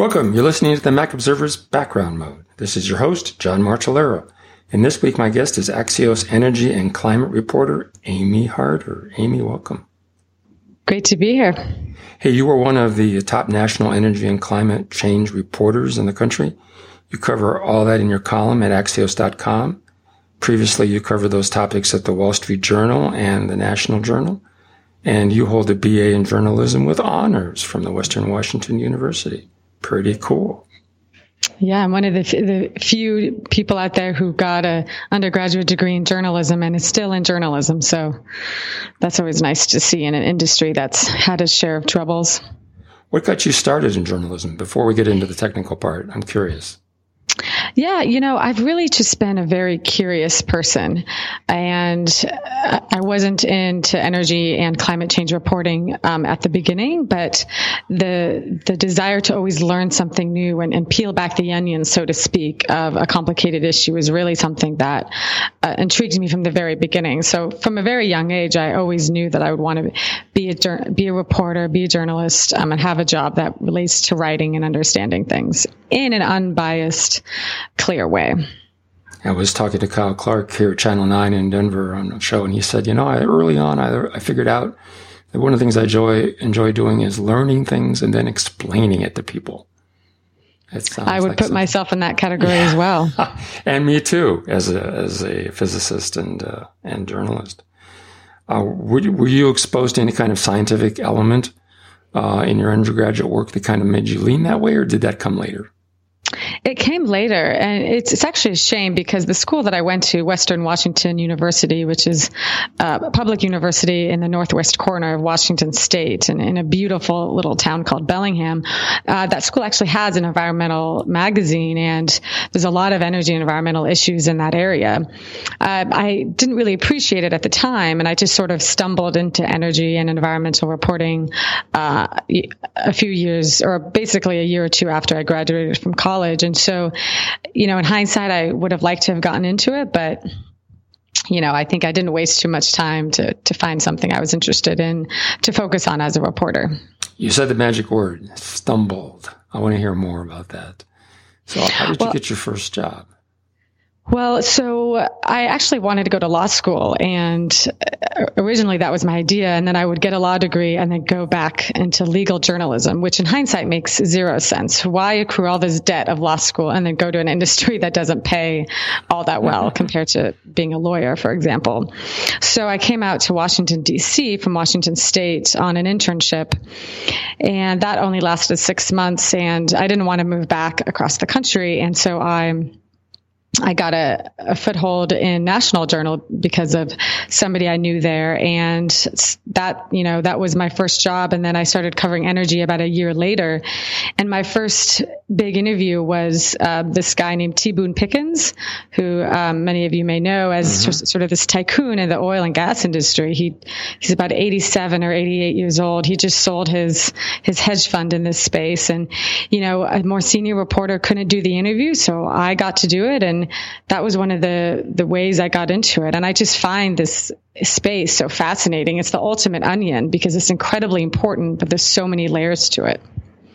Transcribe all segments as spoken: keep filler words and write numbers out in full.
Welcome. You're listening to the Mac Observer's Background Mode. This is your host, John Martellero. And this week, my guest is Axios energy and climate reporter, Amy Harder. Amy, welcome. Great to be here. Hey, you are one of the top national energy and climate change reporters in the country. You cover all that in your column at axios dot com. Previously, you covered those topics at the Wall Street Journal and the National Journal. And you hold a B A in journalism with honors from the Western Washington University. Pretty cool. Yeah, I'm one of the, f- the few people out there who got a undergraduate degree in journalism and is still in journalism. So that's always nice to see in an industry that's had its share of troubles. What got you started in journalism? Before we get into the technical part, I'm curious. Yeah, you know, I've really just been a very curious person, and I wasn't into energy and climate change reporting um, at the beginning, but the the desire to always learn something new and, and peel back the onion, so to speak, of a complicated issue is really something that uh, intrigued me from the very beginning. So from a very young age, I always knew that I would want to be a be a reporter, be a journalist, um, and have a job that relates to writing and understanding things in an unbiased, clear way. I was talking to Kyle Clark here at Channel nine in Denver on a show, and he said, you know, I, early on, I, I figured out that one of the things I enjoy, enjoy doing is learning things and then explaining it to people. It I would like put something. myself in that category yeah. as well. And me too, as a, as a physicist and, uh, and journalist. Uh, were you, were you exposed to any kind of scientific element, uh, in your undergraduate work that kind of made you lean that way, or did that come later? It came later, and it's it's actually a shame because the school that I went to, Western Washington University, which is a public university in the northwest corner of Washington State, and in a beautiful little town called Bellingham, uh, that school actually has an environmental magazine, and there's a lot of energy and environmental issues in that area. Uh, I didn't really appreciate it at the time, and I just sort of stumbled into energy and environmental reporting uh, a few years, or basically a year or two after I graduated from college. And so, you know, in hindsight, I would have liked to have gotten into it, but, you know, I think I didn't waste too much time to, to find something I was interested in to focus on as a reporter. You said the magic word, stumbled. I want to hear more about that. So how did you well, get your first job? Well, so I actually wanted to go to law school, and originally that was my idea. And then I would get a law degree and then go back into legal journalism, which in hindsight makes zero sense. Why accrue all this debt of law school and then go to an industry that doesn't pay all that well compared to being a lawyer, for example? So I came out to Washington, D C from Washington State on an internship, and that only lasted six months. And I didn't want to move back across the country. And so I I got a, a foothold in National Journal because of somebody I knew there. And that, you know, that was my first job. And then I started covering energy about a year later. And my first big interview was uh, this guy named T. Boone Pickens, who um, many of you may know as mm-hmm. sort of this tycoon in the oil and gas industry. He he's about eighty-seven or eighty-eight years old. He just sold his his hedge fund in this space. And, you know, a more senior reporter couldn't do the interview, so I got to do it. And that was one of the, the ways I got into it. And I just find this space so fascinating. It's the ultimate onion because it's incredibly important, but there's so many layers to it.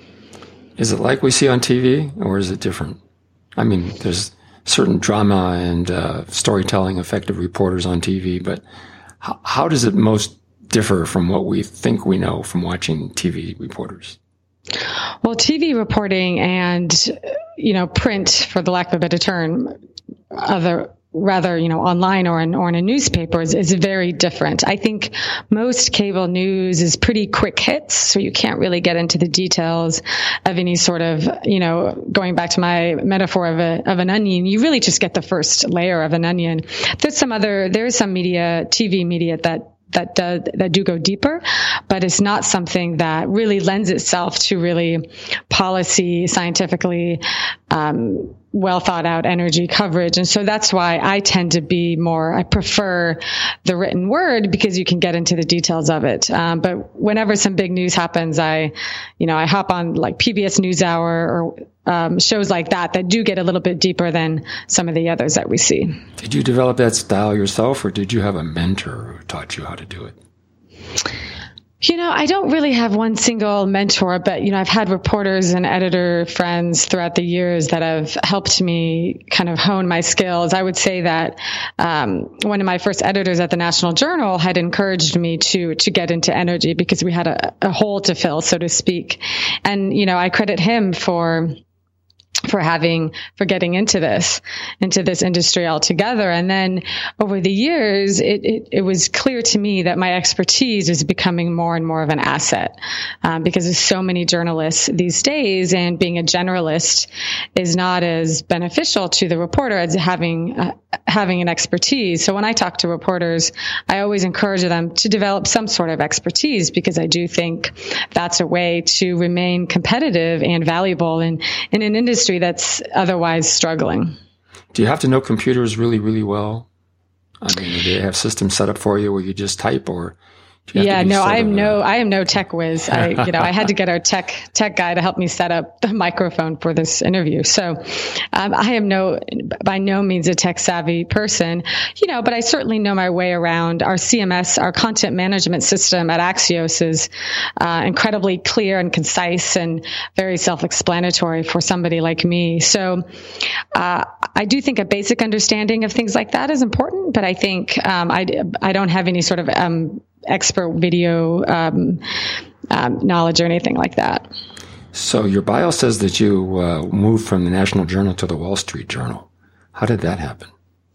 Is it like we see on T V, or is it different? I mean, there's certain drama and uh, storytelling, effective reporters on T V, but how, how does it most differ from what we think we know from watching T V reporters? Well, T V reporting and, you know, print, for the lack of a better term, other rather, you know, online or in, or in a newspaper is, is very different. I think most cable news is pretty quick hits, so you can't really get into the details of any sort of, you know, going back to my metaphor of a, of an onion, you really just get the first layer of an onion. There's some other, there is some media, T V media that that do, that do go deeper, but it's not something that really lends itself to really policy, scientifically, um, well thought out energy coverage. And so that's why I tend to be more, I prefer the written word because you can get into the details of it. Um, but whenever some big news happens, I, you know, I hop on like P B S NewsHour or um, shows like that that do get a little bit deeper than some of the others that we see. Did you develop that style yourself, or did you have a mentor who taught you how to do it? You know, I don't really have one single mentor, but, you know, I've had reporters and editor friends throughout the years that have helped me kind of hone my skills. I would say that um, one of my first editors at the National Journal had encouraged me to to get into energy because we had a, a hole to fill, so to speak. And, you know, I credit him for for having, for getting into this, into this industry altogether. And then over the years, it, it, it was clear to me that my expertise is becoming more and more of an asset, um, because there's so many journalists these days, and being a generalist is not as beneficial to the reporter as having, uh, having an expertise. So when I talk to reporters, I always encourage them to develop some sort of expertise, because I do think that's a way to remain competitive and valuable in, in an industry that's otherwise struggling. Do you have to know computers really, really well? I mean, do they have systems set up for you where you just type, or do you have yeah, to be no, sort I am of a- no, I am no tech whiz. I, you know, I had to get our tech tech guy to help me set up the microphone for this interview. So, um, I am no, by no means a tech savvy person, you know, but I certainly know my way around. Our C M S, our content management system at Axios, is uh, incredibly clear and concise and very self-explanatory for somebody like me. So, uh, I do think a basic understanding of things like that is important, but I think um, I I don't have any sort of um, expert video um, um, knowledge or anything like that. So your bio says that you uh, moved from the National Journal to the Wall Street Journal. How did that happen?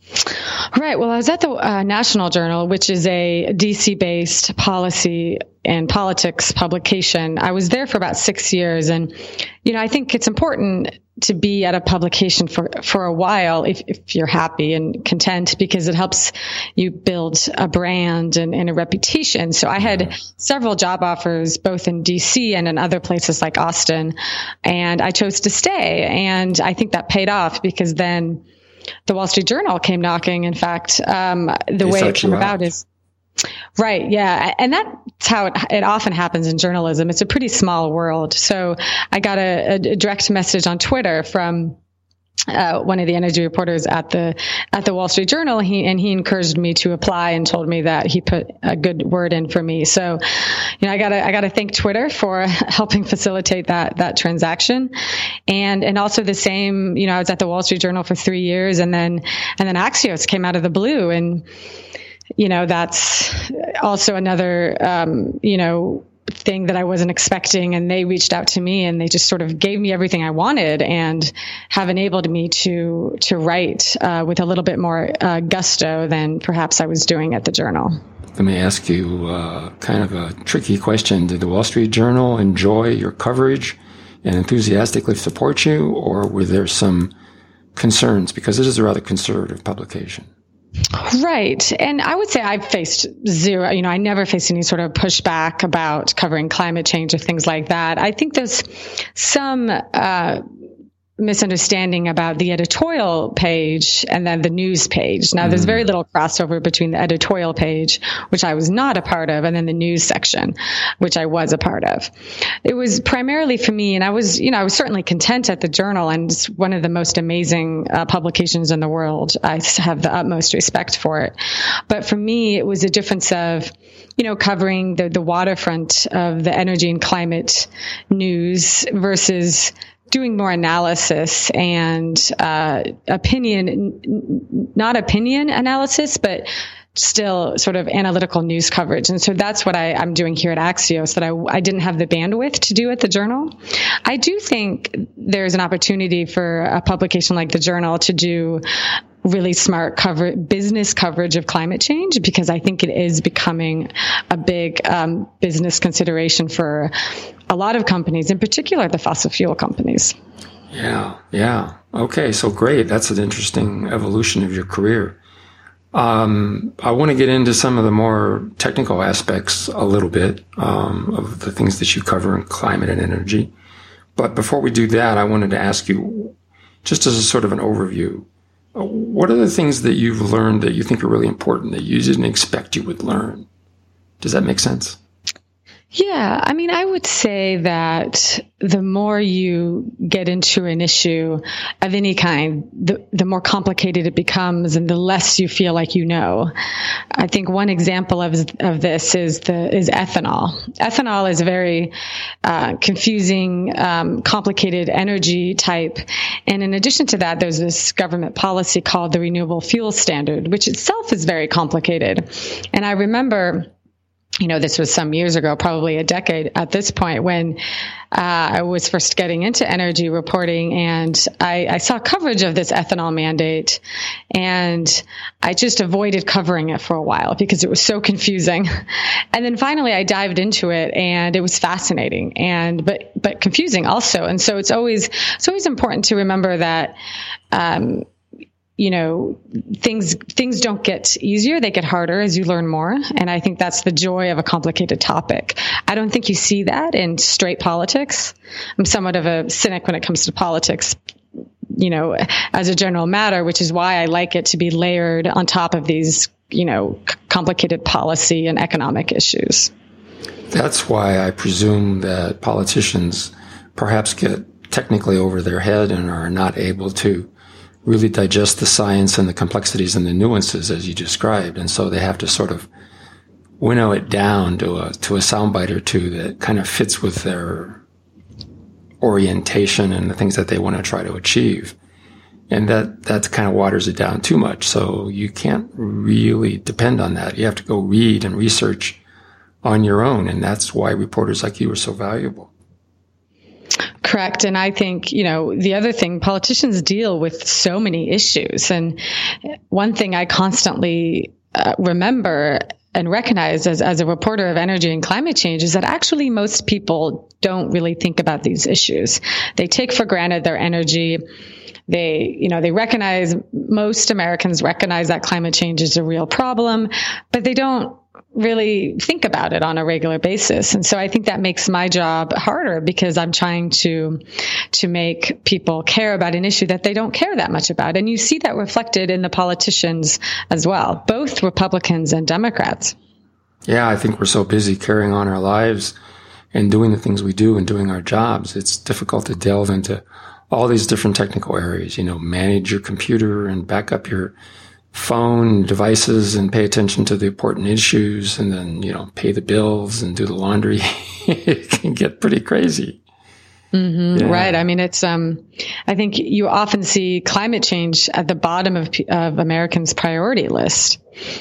Right. Well, I was at the uh, National Journal, which is a D C-based policy and politics publication. I was there for about six years. And, you know, I think it's important to be at a publication for, for a while if, if you're happy and content, because it helps you build a brand and, and a reputation. So I had several job offers, both in D C and in other places like Austin, and I chose to stay. And I think that paid off, because then the Wall Street Journal came knocking. In fact, um, the They way it sought came you about out. is right. Yeah. And that's how it, it often happens in journalism. It's a pretty small world. So I got a, a direct message on Twitter from Uh, one of the energy reporters at the at the Wall Street Journal. He and he encouraged me to apply and told me that he put a good word in for me. So, you know, I gotta I gotta thank Twitter for helping facilitate that that transaction, and and also the same. You know, I was at the Wall Street Journal for three years, and then and then Axios came out of the blue, and you know, that's also another um, you know. thing that I wasn't expecting, and they reached out to me and they just sort of gave me everything I wanted and have enabled me to to write uh, with a little bit more uh, gusto than perhaps I was doing at the Journal. Let me ask you uh, kind of a tricky question. Did the Wall Street Journal enjoy your coverage and enthusiastically support you, or were there some concerns? Because it is a rather conservative publication. Right. And I would say I've faced zero, you know, I never faced any sort of pushback about covering climate change or things like that. I think there's some uh, misunderstanding about the editorial page and then the news page. Now, there's very little crossover between the editorial page, which I was not a part of, and then the news section, which I was a part of. It was primarily for me, and I was, you know, I was certainly content at the Journal, and it's one of the most amazing uh, publications in the world. I have the utmost respect for it. But for me, it was a difference of, you know, covering the, the waterfront of the energy and climate news versus doing more analysis and uh, opinion, not opinion analysis, but still sort of analytical news coverage. And so that's what I, I'm doing here at Axios that I, I didn't have the bandwidth to do at the Journal. I do think there's an opportunity for a publication like the Journal to do really smart cover business coverage of climate change, because I think it is becoming a big um, business consideration for a lot of companies, in particular the fossil fuel companies. Yeah, yeah. Okay, so great. That's an interesting evolution of your career. Um, I want to get into some of the more technical aspects a little bit um, of the things that you cover in climate and energy. But before we do that, I wanted to ask you, just as a sort of an overview, what are the things that you've learned that you think are really important that you didn't expect you would learn? Does that make sense? Yeah, I mean, I would say that the more you get into an issue of any kind, the, the more complicated it becomes and the less you feel like you know. I think one example of, of this is the, is ethanol. Ethanol is a very uh, confusing, um, complicated energy type. And in addition to that, there's this government policy called the Renewable Fuel Standard, which itself is very complicated. And I remember, you know, this was some years ago, probably a decade at this point, when uh, I was first getting into energy reporting, and I, I saw coverage of this ethanol mandate, and I just avoided covering it for a while because it was so confusing. And then finally, I dived into it, and it was fascinating, and but but confusing also. And so it's always it's always important to remember that. Um, you know, things, things don't get easier. They get harder as you learn more. And I think that's the joy of a complicated topic. I don't think you see that in straight politics. I'm somewhat of a cynic when it comes to politics, you know, as a general matter, which is why I like it to be layered on top of these, you know, c- complicated policy and economic issues. That's why I presume that politicians perhaps get technically over their head and are not able to really digest the science and the complexities and the nuances as you described. And so they have to sort of winnow it down to a, to a soundbite or two that kind of fits with their orientation and the things that they want to try to achieve. And that, that kind of waters it down too much. So you can't really depend on that. You have to go read and research on your own. And that's why reporters like you are so valuable. Correct. And I think, you know, the other thing, politicians deal with so many issues. And one thing I constantly uh, remember and recognize as, as a reporter of energy and climate change is that actually most people don't really think about these issues. They take for granted their energy. They, you know, they recognize, most Americans recognize that climate change is a real problem, but they don't really think about it on a regular basis. And so I think that makes my job harder because I'm trying to, to make people care about an issue that they don't care that much about. And you see that reflected in the politicians as well, both Republicans and Democrats. Yeah, I think we're so busy carrying on our lives and doing the things we do and doing our jobs. It's difficult to delve into all these different technical areas, you know, manage your computer and back up your phone devices and pay attention to the important issues, and then, you know, pay the bills and do the laundry. It can get pretty crazy. Mm-hmm, yeah. Right. I mean, it's, um, I think you often see climate change at the bottom of, of Americans' priority list,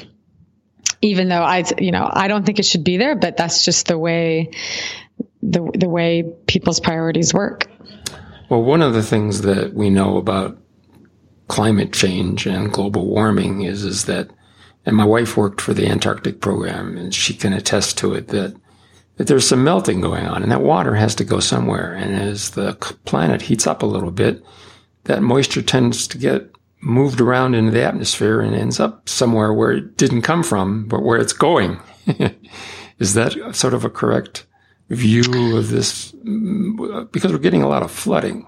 even though I, you know, I don't think it should be there, but that's just the way, the, the way people's priorities work. Well, one of the things that we know about climate change and global warming is, is that, and my wife worked for the Antarctic program, and she can attest to it, that, that there's some melting going on, and that water has to go somewhere. And as the planet heats up a little bit, that moisture tends to get moved around into the atmosphere and ends up somewhere where it didn't come from, but where it's going. Is that sort of a correct view of this? Because we're getting a lot of flooding.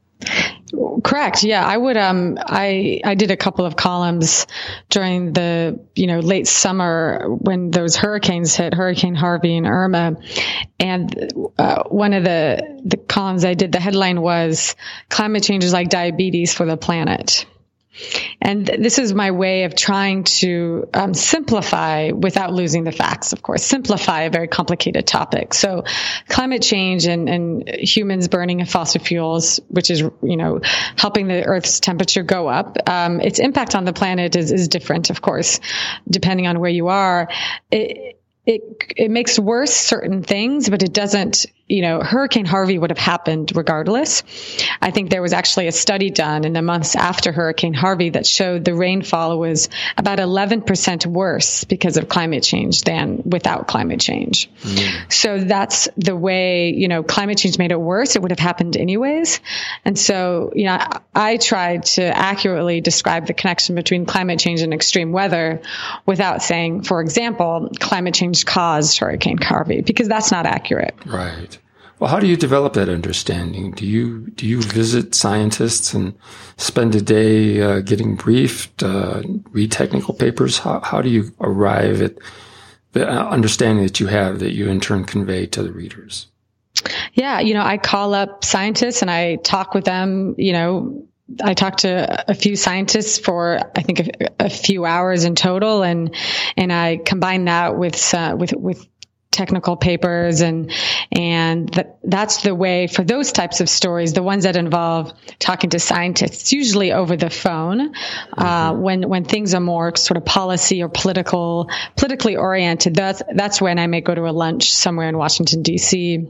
Correct. Yeah, I would. Um, I I did a couple of columns during the you know late summer when those hurricanes hit, Hurricane Harvey and Irma, and uh, one of the the columns I did, the headline was "Climate Change is like diabetes for the planet." And this is my way of trying to um, simplify, without losing the facts, of course, simplify a very complicated topic. So climate change and, and humans burning fossil fuels, which is, you know, helping the Earth's temperature go up, um, its impact on the planet is, is different, of course, depending on where you are. It, it, it makes worse certain things, but it doesn't, you know, Hurricane Harvey would have happened regardless. I think there was actually a study done in the months after Hurricane Harvey that showed the rainfall was about eleven percent worse because of climate change than without climate change. Mm. So that's the way, you know, climate change made it worse. It would have happened anyways. And so, you know, I, I tried to accurately describe the connection between climate change and extreme weather without saying, for example, climate change caused Hurricane Harvey, because that's not accurate. Right. Well, how do you develop that understanding? Do you do you visit scientists and spend a day uh, getting briefed, uh, read technical papers? How how do you arrive at the understanding that you have that you in turn convey to the readers? Yeah, you know, I call up scientists and I talk with them. You know, I talked to a few scientists for, I think, a, a few hours in total, and and I combine that with uh, with with technical papers, and and th- that's the way for those types of stories, the ones that involve talking to scientists, usually over the phone. Mm-hmm. Uh, when when things are more sort of policy or political, politically oriented, that's that's when I may go to a lunch somewhere in Washington D C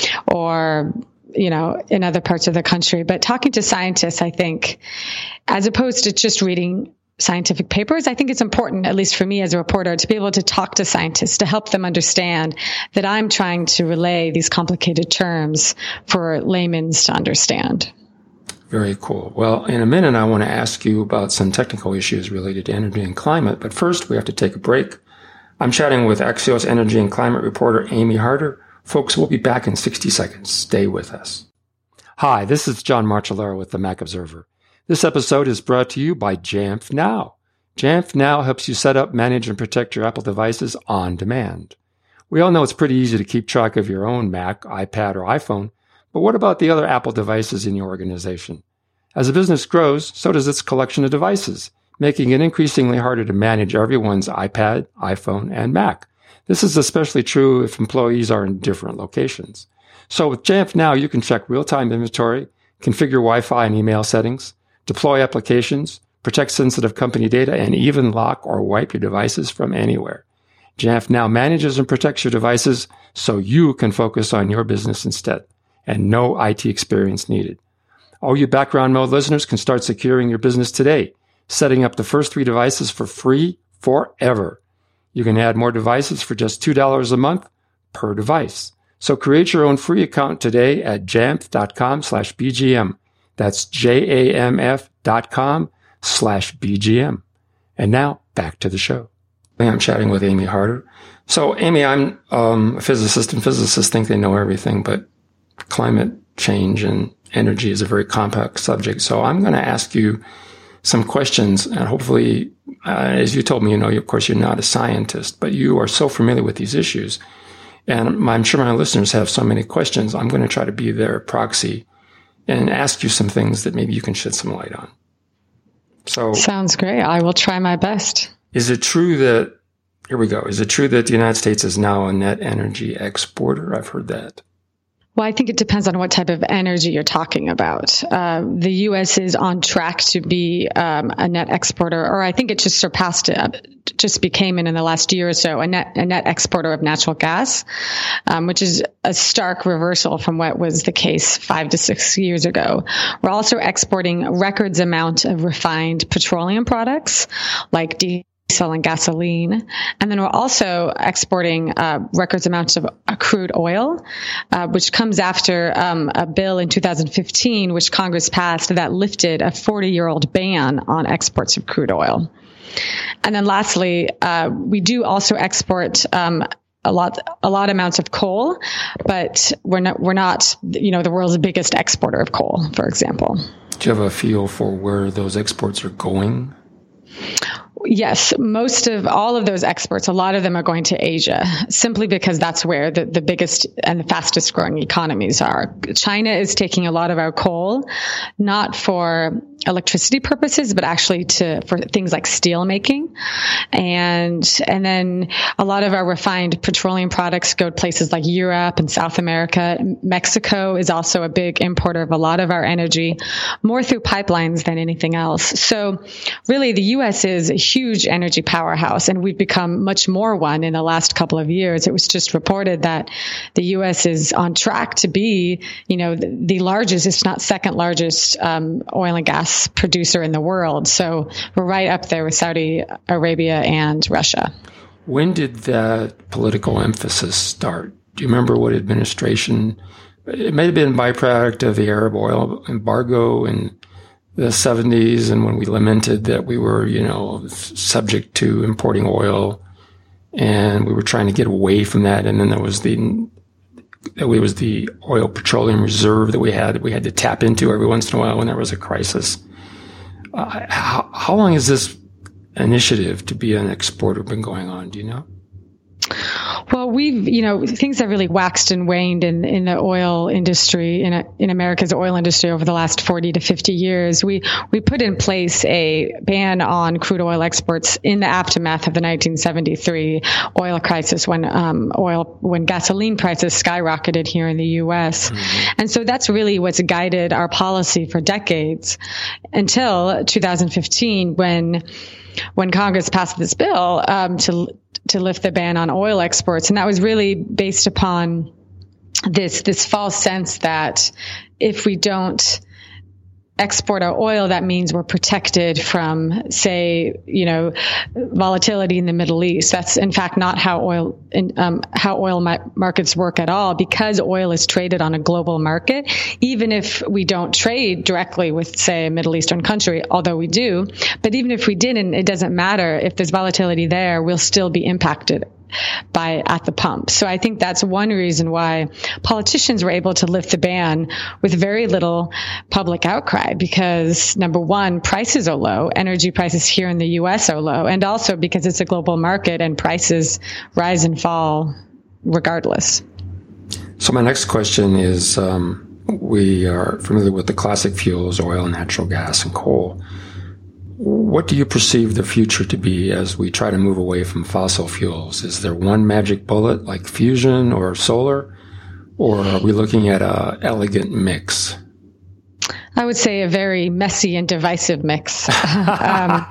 or, you know, in other parts of the country. But talking to scientists, I think, as opposed to just reading scientific papers, I think it's important, at least for me as a reporter, to be able to talk to scientists, to help them understand that I'm trying to relay these complicated terms for laymen to understand. Very cool. Well, in a minute, I want to ask you about some technical issues related to energy and climate. But first, we have to take a break. I'm chatting with Axios energy and climate reporter Amy Harder. Folks, we'll be back in sixty seconds. Stay with us. Hi, this is John Marchellaro with the Mac Observer. This episode is brought to you by Jamf Now. Jamf Now helps you set up, manage, and protect your Apple devices on demand. We all know it's pretty easy to keep track of your own Mac, iPad, or iPhone, but what about the other Apple devices in your organization? As a business grows, so does its collection of devices, making it increasingly harder to manage everyone's iPad, iPhone, and Mac. This is especially true if employees are in different locations. So with Jamf Now, you can check real-time inventory, configure Wi-Fi and email settings, deploy applications, protect sensitive company data, and even lock or wipe your devices from anywhere. Jamf Now manages and protects your devices so you can focus on your business instead, and no I T experience needed. All you background mode listeners can start securing your business today, setting up the first three devices for free forever. You can add more devices for just two dollars a month per device. So create your own free account today at jamf.com slash BGM. That's J-A-M-F dot com slash B-G-M. And now, back to the show. I'm chatting with Amy Harder. So, Amy, I'm um, a physicist, and physicists think they know everything, but climate change and energy is a very complex subject. So I'm going to ask you some questions, and hopefully, uh, as you told me, you know, of course, you're not a scientist, but you are so familiar with these issues. And I'm sure my listeners have so many questions. I'm going to try to be their proxy and ask you some things that maybe you can shed some light on. So, sounds great. I will try my best. Is it true that, here we go, is it true that the United States is now a net energy exporter? I've heard that. Well, I think it depends on what type of energy you're talking about. Uh, the U S is on track to be um, a net exporter, or I think it just surpassed it, just became in, in the last year or so, a net, a net exporter of natural gas, um, which is a stark reversal from what was the case five to six years ago. We're also exporting records amount of refined petroleum products like diesel and gasoline. And then we're also exporting uh, records amounts of uh, crude oil, uh, which comes after um, a bill in two thousand fifteen, which Congress passed that lifted a forty-year-old ban on exports of crude oil. And then lastly, uh, we do also export um, a lot, a lot amounts of coal, but we're not, we're not, you know, the world's biggest exporter of coal, for example. Do you have a feel for where those exports are going? Yes, most of all of those exports, a lot of them are going to Asia, simply because that's where the, the biggest and the fastest growing economies are. China is taking a lot of our coal, not for electricity purposes, but actually to for things like steel making. And and then a lot of our refined petroleum products go to places like Europe and South America. Mexico is also a big importer of a lot of our energy, more through pipelines than anything else. So really, the U S is a huge energy powerhouse, and we've become much more one in the last couple of years. It was just reported that the U S is on track to be, you know, the, the largest, if not second largest, um, oil and gas producer in the world. So we're right up there with Saudi Arabia and Russia. When did that political emphasis start? Do you remember what administration? It may have been a byproduct of the Arab oil embargo in the seventies, and when we lamented that we were, you know, subject to importing oil, and we were trying to get away from that. And then there was the it was the oil petroleum reserve that we had that we had to tap into every once in a while when there was a crisis. Uh, how, how long has this initiative to be an exporter been going on? Do you know? Well, we've, you know, things have really waxed and waned in, in the oil industry, in a, in America's oil industry over the last forty to fifty years. We, we put in place a ban on crude oil exports in the aftermath of the nineteen seventy-three oil crisis when, um, oil, when gasoline prices skyrocketed here in the U S. Mm-hmm. And so that's really what's guided our policy for decades until two thousand fifteen when, when Congress passed this bill, um, to, to lift the ban on oil exports. And that was really based upon this, this false sense that if we don't export our oil, that means we're protected from, say, you know, volatility in the Middle East. That's in fact not how oil, um, how oil ma- markets work at all, because oil is traded on a global market. Even if we don't trade directly with, say, a Middle Eastern country, although we do, but even if we didn't, it doesn't matter. If there's volatility there, we'll still be impacted by at the pump. So I think that's one reason why politicians were able to lift the ban with very little public outcry, because number one, prices are low. Energy prices here in the U S are low, and also because it's a global market and prices rise and fall regardless. So my next question is, um, we are familiar with the classic fuels, oil, natural gas, and coal. What do you perceive the future to be as we try to move away from fossil fuels? Is there one magic bullet like fusion or solar, or are we looking at a elegant mix? I would say a very messy and divisive mix. um,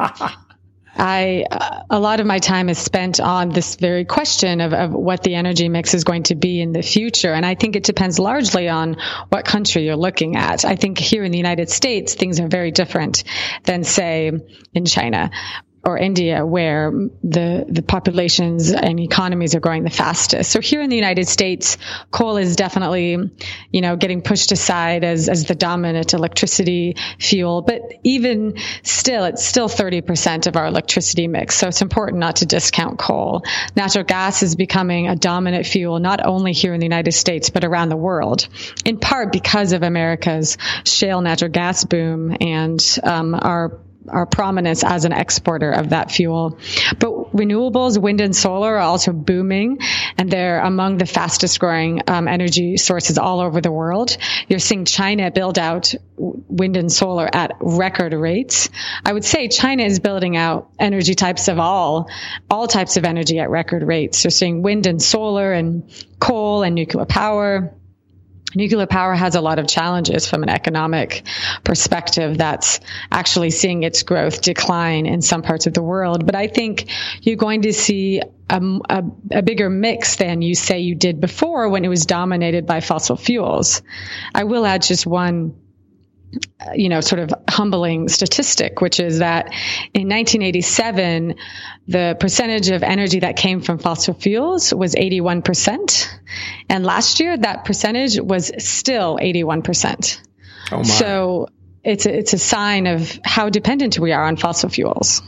I, uh, a lot of my time is spent on this very question of, of what the energy mix is going to be in the future. And I think it depends largely on what country you're looking at. I think here in the United States, things are very different than, say, in China or India, where the, the populations and economies are growing the fastest. So here in the United States, coal is definitely, you know, getting pushed aside as, as the dominant electricity fuel. But even still, it's still thirty percent of our electricity mix. So it's important not to discount coal. Natural gas is becoming a dominant fuel, not only here in the United States, but around the world, in part because of America's shale natural gas boom and um, our our prominence as an exporter of that fuel. But renewables, wind and solar are also booming, and they're among the fastest growing um, energy sources all over the world. You're seeing China build out wind and solar at record rates. I would say China is building out energy types of all, all types of energy at record rates. You're seeing wind and solar and coal and nuclear power. Nuclear power has a lot of challenges from an economic perspective that's actually seeing its growth decline in some parts of the world. But I think you're going to see a, a, a bigger mix than you say you did before when it was dominated by fossil fuels. I will add just one you know, sort of humbling statistic, which is that in nineteen eighty-seven, the percentage of energy that came from fossil fuels was eighty-one percent. And last year, that percentage was still eighty-one percent. Oh my. So it's a, it's a sign of how dependent we are on fossil fuels.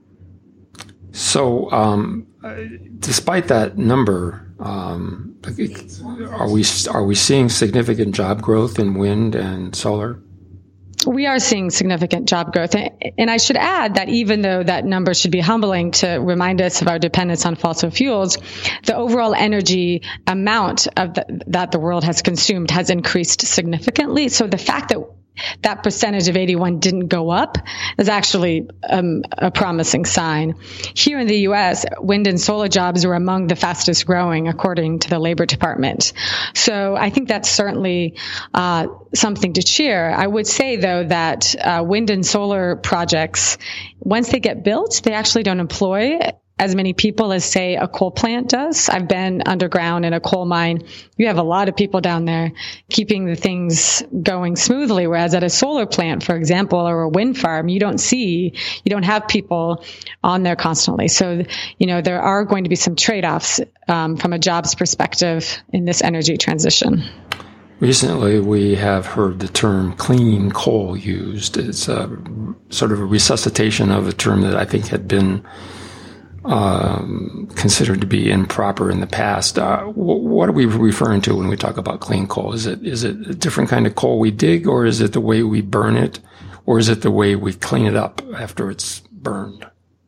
So, um, despite that number, um, are we, are we seeing significant job growth in wind and solar? We are seeing significant job growth. And I should add that even though that number should be humbling to remind us of our dependence on fossil fuels, the overall energy amount of the, that the world has consumed has increased significantly. So the fact that that percentage of eighty-one didn't go up is actually um, a promising sign. Here in the U S, wind and solar jobs are among the fastest growing, according to the Labor Department. So I think that's certainly uh, something to cheer. I would say, though, that uh, wind and solar projects, once they get built, they actually don't employ as many people as, say, a coal plant does. I've been underground in a coal mine. You have a lot of people down there keeping the things going smoothly, whereas at a solar plant, for example, or a wind farm, you don't see, you don't have people on there constantly. So, you know, there are going to be some trade-offs um, from a jobs perspective in this energy transition. Recently, we have heard the term clean coal used. It's a, sort of a resuscitation of a term that I think had been Um, considered to be improper in the past. Uh, w- what are we referring to when we talk about clean coal? Is it is it a different kind of coal we dig, or is it the way we burn it, or is it the way we clean it up after it's burned?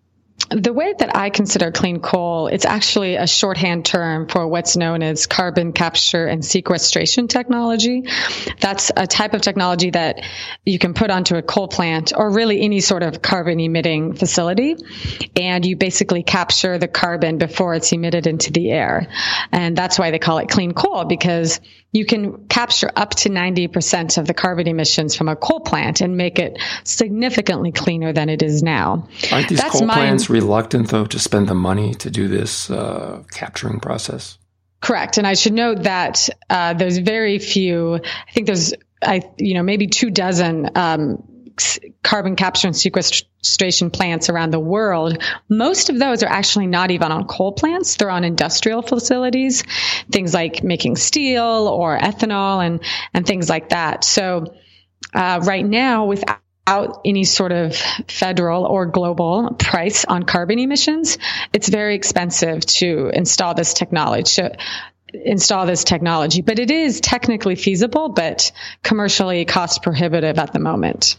The way that I consider clean coal, it's actually a shorthand term for what's known as carbon capture and sequestration technology. That's a type of technology that you can put onto a coal plant or really any sort of carbon emitting facility. And you basically capture the carbon before it's emitted into the air. And that's why they call it clean coal, because you can capture up to ninety percent of the carbon emissions from a coal plant and make it significantly cleaner than it is now. Aren't these That's coal my, plants reluctant, though, to spend the money to do this uh, capturing process? Correct. And I should note that uh, there's very few, I think there's, I, you know, maybe two dozen um, carbon capture and sequestration plants around the world. Most of those are actually not even on coal plants. They're on industrial facilities, things like making steel or ethanol and, and things like that. So uh, right now, without any sort of federal or global price on carbon emissions, it's very expensive to install this technology. To, install this technology, but it is technically feasible, but commercially cost prohibitive at the moment.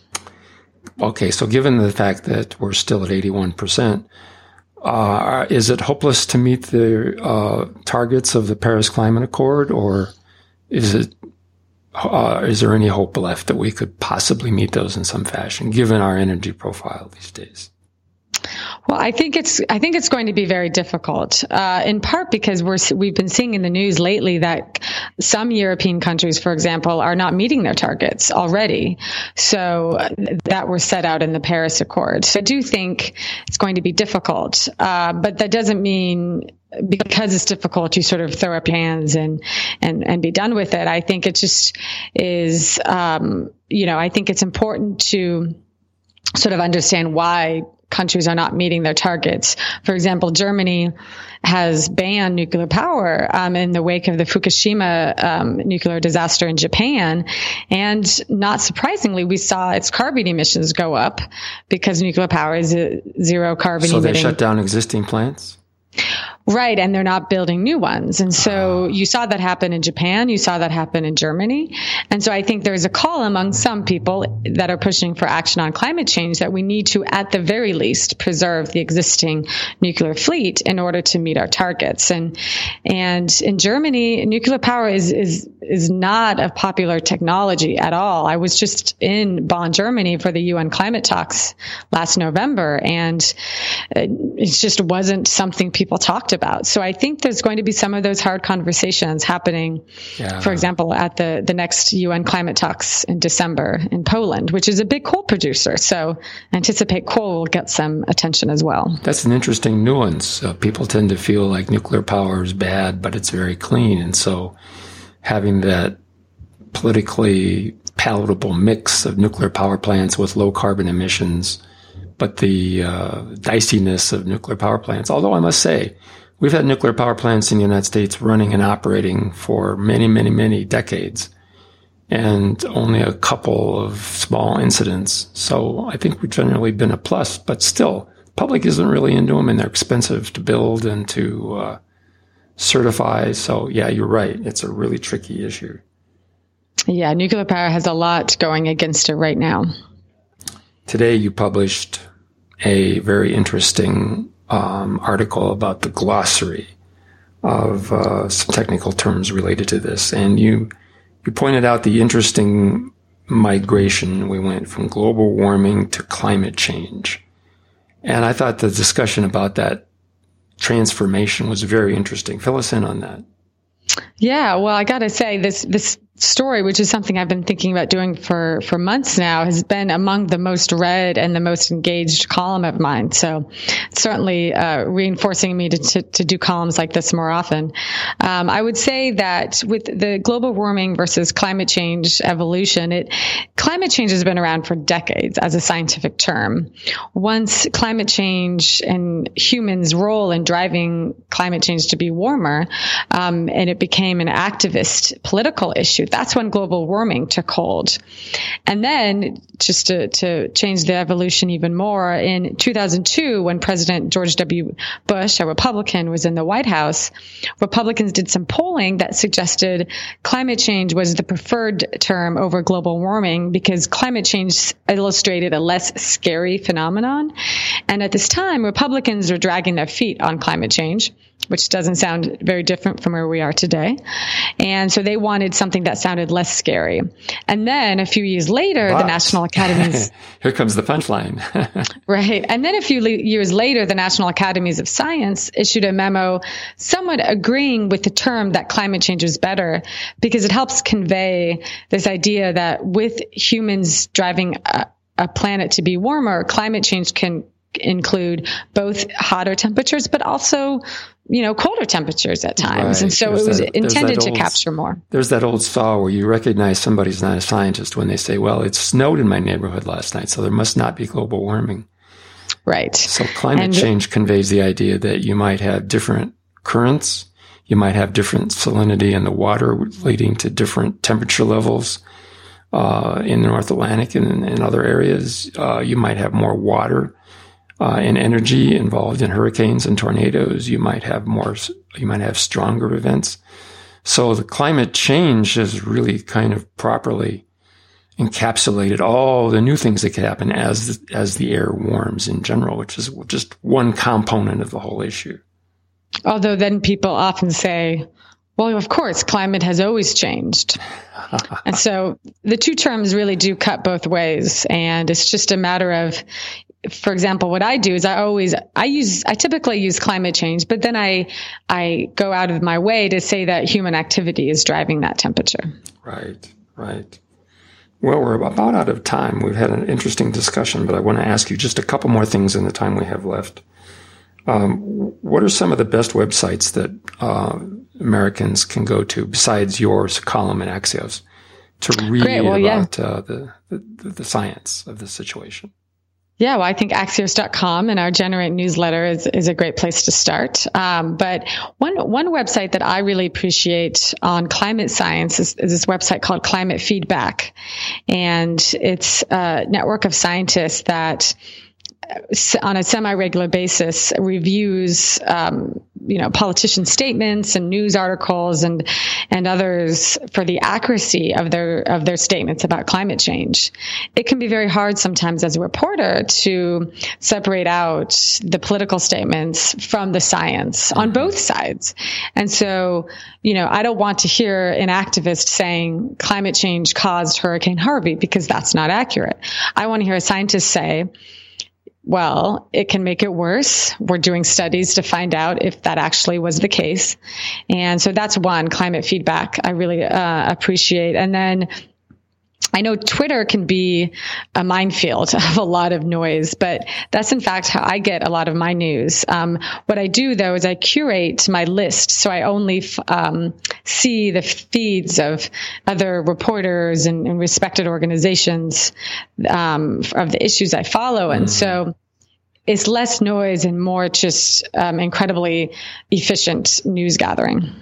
Okay, so given the fact that we're still at eighty-one percent, uh, is it hopeless to meet the uh, targets of the Paris Climate Accord, or is it uh, is there any hope left that we could possibly meet those in some fashion, given our energy profile these days? Well, I think it's I think it's going to be very difficult, uh, in part because we're we've been seeing in the news lately that some European countries, for example, are not meeting their targets already. So that were set out in the Paris Accord. So I do think it's going to be difficult, uh, but that doesn't mean because it's difficult, you sort of throw up your hands and and and be done with it. I think it just is, um, you know, I think it's important to sort of understand why countries are not meeting their targets. For example, Germany has banned nuclear power um, in the wake of the Fukushima um, nuclear disaster in Japan. And not surprisingly, we saw its carbon emissions go up because nuclear power is a zero carbon so emitting. So they shut down existing plants? Right. And they're not building new ones. And so you saw that happen in Japan. You saw that happen in Germany. And so I think there's a call among some people that are pushing for action on climate change that we need to, at the very least, preserve the existing nuclear fleet in order to meet our targets. And, and in Germany, nuclear power is, is, is not a popular technology at all. I was just in Bonn, Germany for the U N climate talks last November, and it just wasn't something people talked about. So I think there's going to be some of those hard conversations happening, yeah. for example, at the, the next U N climate talks in December in Poland, which is a big coal producer. So I anticipate coal will get some attention as well. That's an interesting nuance. Uh, people tend to feel like nuclear power is bad, but it's very clean. And so having that politically palatable mix of nuclear power plants with low carbon emissions, but the uh, diciness of nuclear power plants. Although I must say, we've had nuclear power plants in the United States running and operating for many, many, many decades, and only a couple of small incidents. So I think we've generally been a plus, but still, the public isn't really into them, and they're expensive to build and to uh, certify. So yeah, you're right. It's a really tricky issue. Yeah, nuclear power has a lot going against it right now. Today you published a very interesting um, article about the glossary of uh, some technical terms related to this. And you you pointed out the interesting migration. We went from global warming to climate change. And I thought the discussion about that transformation was very interesting. Fill us in on that. Yeah, well, I got to say, this this story, which is something I've been thinking about doing for, for months now, has been among the most read and the most engaged column of mine. So certainly uh, reinforcing me to, to, to do columns like this more often. Um, I would say that with the global warming versus climate change evolution, it climate change has been around for decades as a scientific term. Once climate change and humans' role in driving climate change to be warmer, um, and it became an activist political issue, That's when global warming took hold. And then, just to, to change the evolution even more, in two thousand two, when President George W. Bush, a Republican, was in the White House, Republicans did some polling that suggested climate change was the preferred term over global warming because climate change illustrated a less scary phenomenon. And at this time, Republicans were dragging their feet on climate change, which doesn't sound very different from where we are today. And so they wanted something that sounded less scary. And then a few years later, but, the National Academies... Here comes the punchline. Right. And then a few le- years later, the National Academies of Science issued a memo somewhat agreeing with the term that climate change is better because it helps convey this idea that with humans driving a, a planet to be warmer, climate change can include both hotter temperatures, but also, you know, colder temperatures at times. Right. And so there's it was that, intended to old, capture more. There's that old saw where you recognize somebody's not a scientist when they say, well, it snowed in my neighborhood last night, so there must not be global warming. Right. So climate and, change conveys the idea that you might have different currents, you might have different salinity in the water leading to different temperature levels uh, in the North Atlantic and in other areas. Uh, you might have more water Uh, and energy involved in hurricanes and tornadoes. You might have more, you might have stronger events. So the climate change has really kind of properly encapsulated all the new things that could happen as the, as the air warms in general, which is just one component of the whole issue. Although then people often say, well, of course, climate has always changed. And so the two terms really do cut both ways. And it's just a matter of, for example, what I do is I always, I use, I typically use climate change, but then I, I go out of my way to say that human activity is driving that temperature. Right, right. Well, we're about out of time. We've had an interesting discussion, but I want to ask you just a couple more things in the time we have left. Um, what are some of the best websites that uh, Americans can go to besides yours, column in Axios, to read Great, well, about yeah. uh, the, the the science of the situation? Yeah, well, I think Axios dot com and our Generate newsletter is, is a great place to start. Um, but one one website that I really appreciate on climate science is, is this website called Climate Feedback. And it's a network of scientists that on a semi-regular basis reviews, um, you know, politician statements and news articles and, and others for the accuracy of their, of their statements about climate change. It can be very hard sometimes as a reporter to separate out the political statements from the science on both sides. And so, you know, I don't want to hear an activist saying climate change caused Hurricane Harvey because that's not accurate. I want to hear a scientist say, well, it can make it worse. We're doing studies to find out if that actually was the case. And so that's one, Climate Feedback, I really uh, appreciate. And then I know Twitter can be a minefield of a lot of noise, but that's in fact how I get a lot of my news. Um, what I do, though, is I curate my list. So I only f- um, see the feeds of other reporters and, and respected organizations um, of the issues I follow. And so it's less noise and more just um, incredibly efficient news gathering.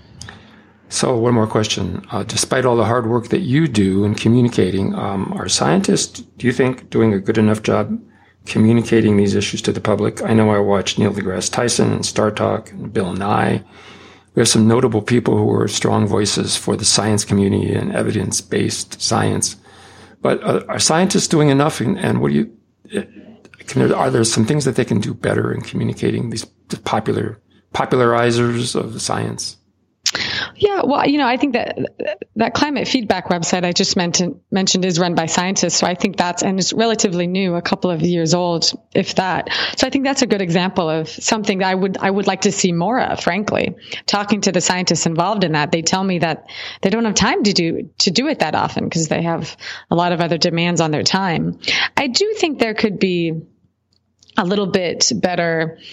So one more question. Uh, despite all the hard work that you do in communicating, um, are scientists, do you think, doing a good enough job communicating these issues to the public? I know I watch Neil deGrasse Tyson and Star Talk and Bill Nye. We have some notable people who are strong voices for the science community and evidence-based science. But are, are scientists doing enough? And, and what do you, can there, are there some things that they can do better in communicating these popular popularizers of the science? Yeah, well, you know, I think that that Climate Feedback website I just mentioned, mentioned is run by scientists. So I think that's, and it's relatively new, a couple of years old, if that. So I think that's a good example of something that I would, I would like to see more of, frankly. Talking to the scientists involved in that, they tell me that they don't have time to do, to do it that often because they have a lot of other demands on their time. I do think there could be a little bit better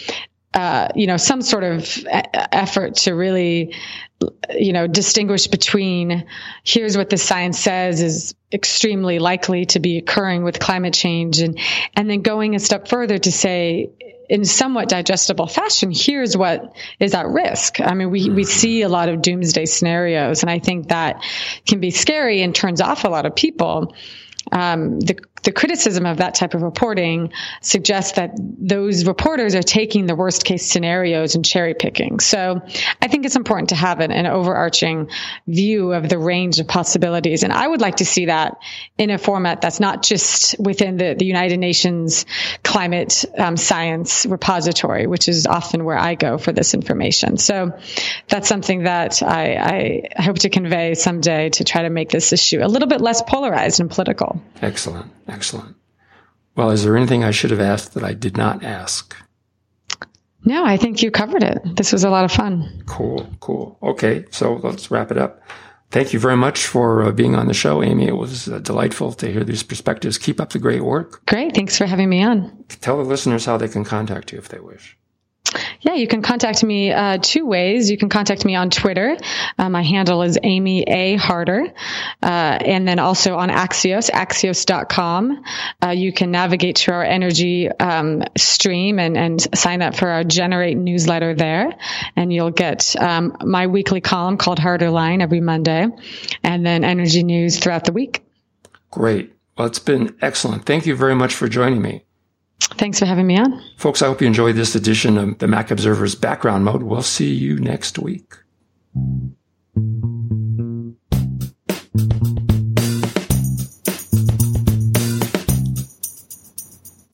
uh, you know, some sort of effort to really, you know, distinguish between here's what the science says is extremely likely to be occurring with climate change, and and then going a step further to say, in somewhat digestible fashion, here's what is at risk. I mean, we, we see a lot of doomsday scenarios, and I think that can be scary and turns off a lot of people. Um, the, the criticism of that type of reporting suggests that those reporters are taking the worst case scenarios and cherry picking. So I think it's important to have an, an overarching view of the range of possibilities. And I would like to see that in a format that's not just within the, the United Nations climate um, science repository, which is often where I go for this information. So that's something that I, I hope to convey someday to try to make this issue a little bit less polarized and political. Excellent. Excellent. Well, is there anything I should have asked that I did not ask? No, I think you covered it. This was a lot of fun. Cool. Cool. Okay. So let's wrap it up. Thank you very much for uh, being on the show, Amy. It was uh, delightful to hear these perspectives. Keep up the great work. Great. Thanks for having me on. Tell the listeners how they can contact you if they wish. Yeah, you can contact me uh, two ways. You can contact me on Twitter. Uh, my handle is Amy A. Harder. Uh, and then also on Axios, axios dot com. Uh, you can navigate to our energy um, stream and, and sign up for our Generate newsletter there. And you'll get um, my weekly column called Harder Line every Monday, and then energy news throughout the week. Great. Well, it's been excellent. Thank you very much for joining me. Thanks for having me on. Folks, I hope you enjoyed this edition of the Mac Observer's Background Mode. We'll see you next week.